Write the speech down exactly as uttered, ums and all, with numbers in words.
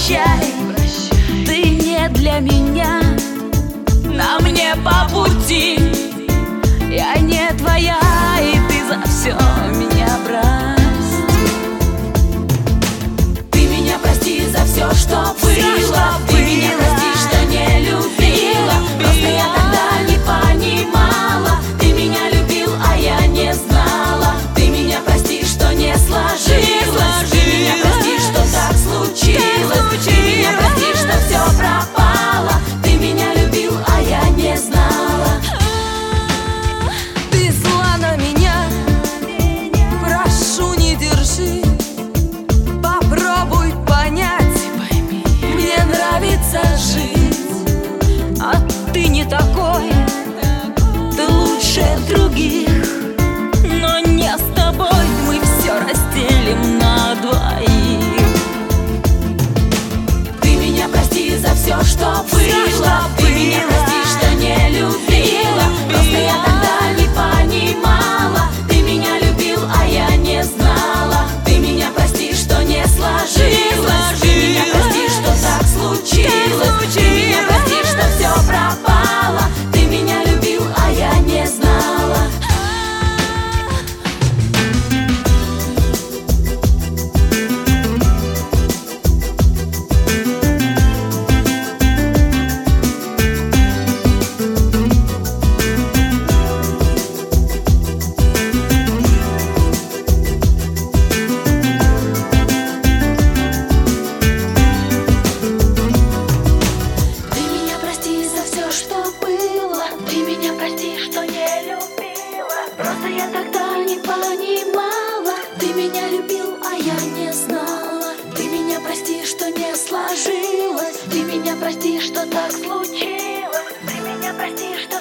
прощай, ты не для меня, на мне по пути. Я не твоя, и ты за все меня прости. Ты меня прости за все, что было. Ты меня прости, что не любила. Просто я тогда не понимала. Ты меня любил, а я не знала. Ты меня прости, что не сложилось. Ты меня прости, что так случилось. Ты меня прости, что все пропало. Ты меня любил, а я не знала. Ты зла на меня, прошу, не держи. Попробуй понять, мне нравится жить, а ты не такой, ты лучше других. Но не с тобой, мы все разделим на двоих. Ты меня прости за все, что было. Ты меня прости, что не любила. Просто я тогда не понимала. Ты меня любил, а я не знала. Ты меня прости, что не сложилось. Ты меня прости, что так случилось. Ты меня прости, что все пропало. Ты меня любил, а я не знала. Ты меня прости за все, что было. Ты меня прости, что не любила. Просто я тогда не понимала. Ты меня любил, а я не знала. Ты меня прости, что не сложилось. Ты меня прости, что так случилось. Ты меня прости, что